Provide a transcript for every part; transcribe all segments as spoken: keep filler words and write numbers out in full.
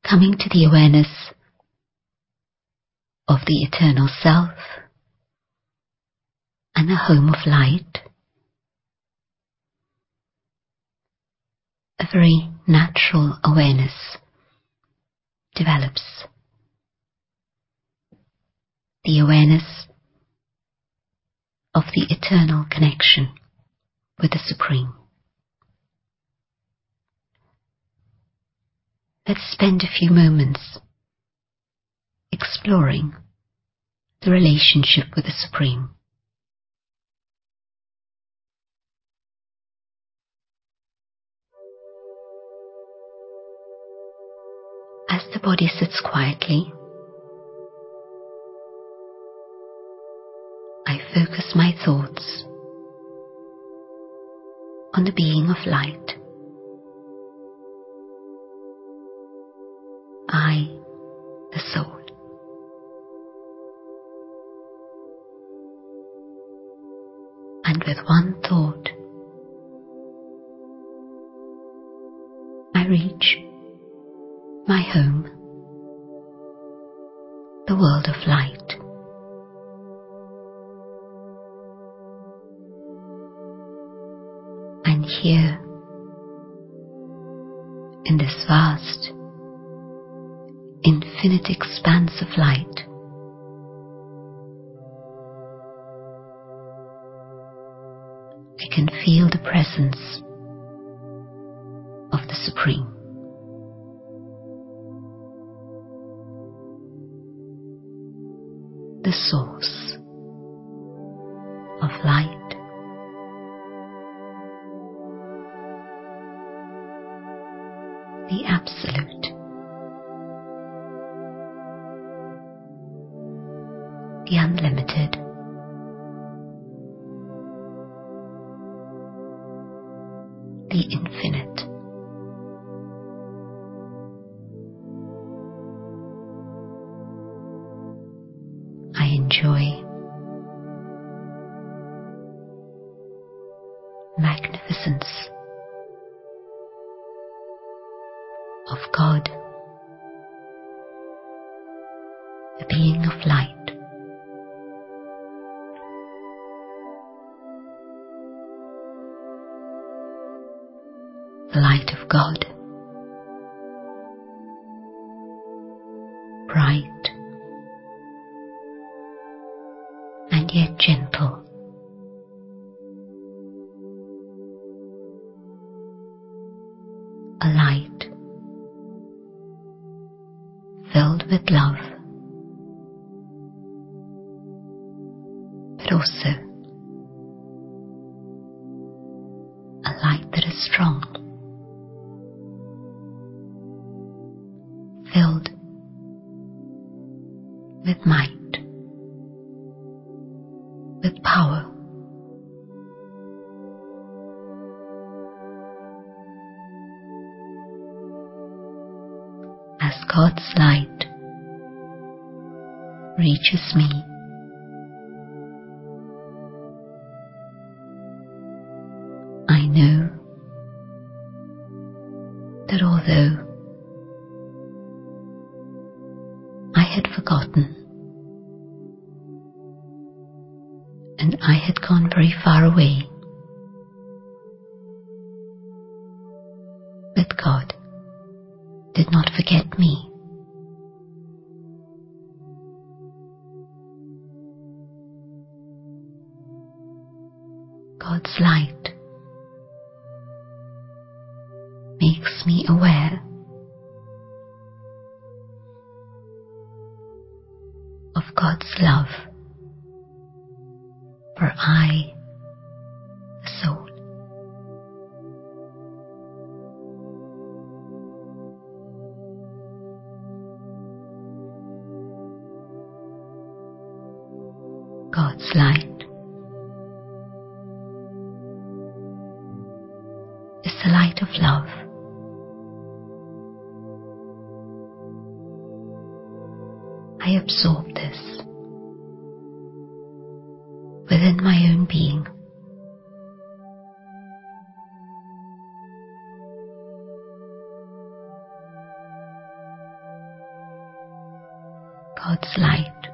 coming to the awareness of the eternal self and the home of light, a very natural awareness develops. The awareness of the eternal connection with the Supreme. Let's spend a few moments exploring the relationship with the Supreme. As the body sits quietly, I focus my thoughts on the being of light. I, the soul. And with one thought, I reach my home, the world of light. And here, in this vast, infinite expanse of light, I can feel the presence of the Supreme. The source of light. The Absolute. The Unlimited. The Infinite. I enjoy magnificence of God, the being of light. The light of God, bright and yet gentle. A light filled with love, but also a light that is strong, filled with might, with power. As God's light reaches me, I know that although I had forgotten and I had gone very far away, that God did not forget me. God's light makes me aware of God's love, for I, the soul, God's light is the light of love. I absorb this within my own being. God's light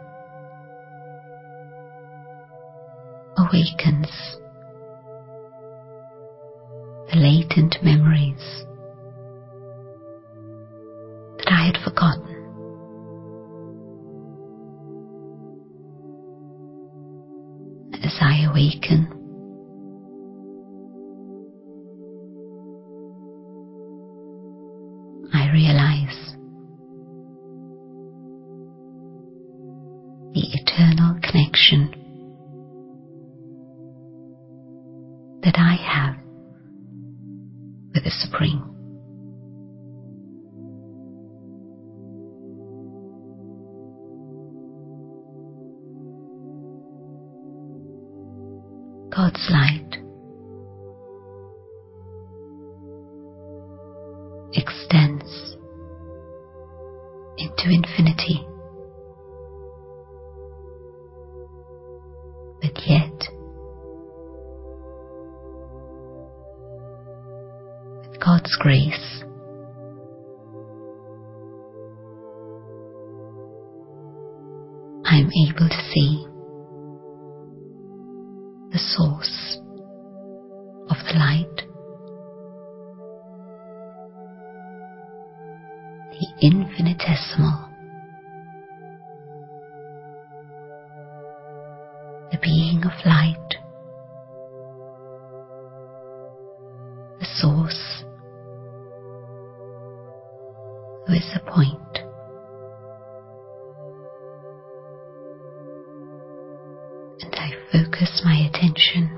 awakens the latent memories that I had forgotten. As I awaken, I realize the eternal connection that I have with the Supreme. God's light extends into infinity, but yet with God's grace I am able to see the source of the light, the infinitesimal, the being of light, the source who is the point. And I focus my attention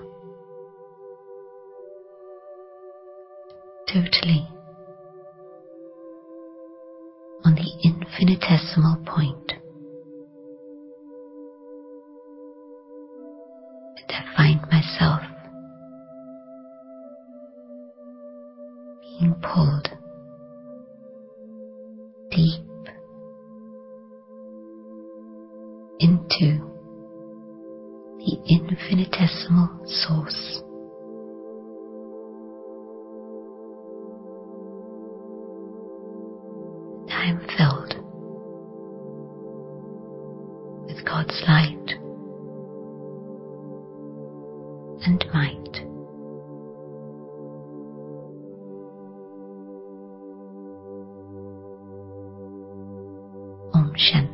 totally on the infinitesimal point, and I find myself being pulled deep into the infinitesimal source. I am filled with God's light and might. Om Shanti.